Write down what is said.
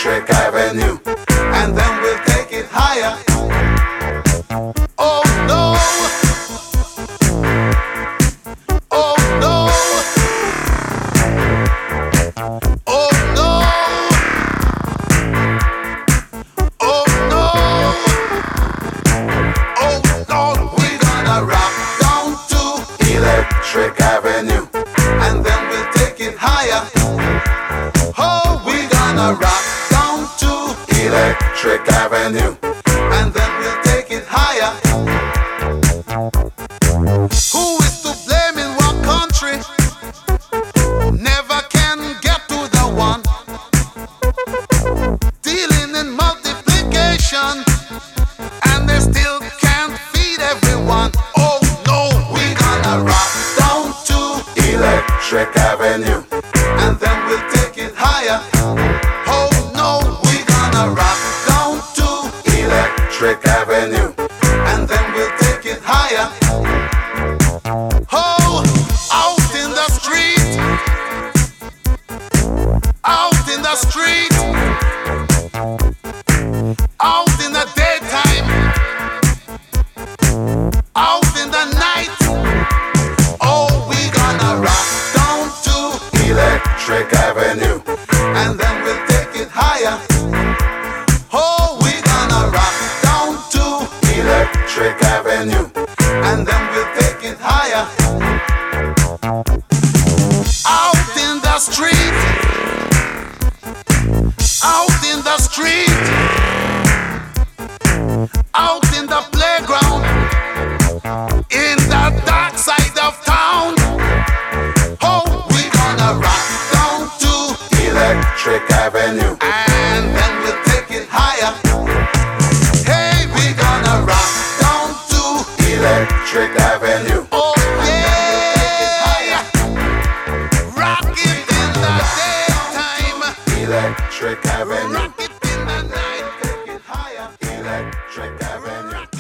Electric Avenue, and then we'll take it higher. Oh no, oh no, oh no, oh no, oh Lord, we're gonna rock down to Electric Avenue, and then we'll take it higher. Oh, we're gonna rock down to Electric Avenue, and then we'll take it higher. Who is to blame in what country? Never can get to the one. Dealing in multiplication, and they still can't feed everyone. Oh no, we're gonna rock down to Electric Avenue, and then we'll take it higher. Oh no, we're gonna rock down to Electric Avenue, and then we'll take it higher. Oh, out in the street, out in the street, out in the daytime, out in the night. Oh, we're gonna rock down to Electric Avenue, and then we'll take it higher. Oh, we're gonna rock down to Electric Avenue, and then we'll take it higher. Out in the street, out in the street, out in the playground, in the dark side of town. Oh, we're gonna rock down to Electric Avenue, and then we'll take it higher. Hey, we're gonna rock down to Electric Avenue. Oh yeah, rock it in the daytime, Electric Avenue, rock it in the night, take it higher. Electric Avenue.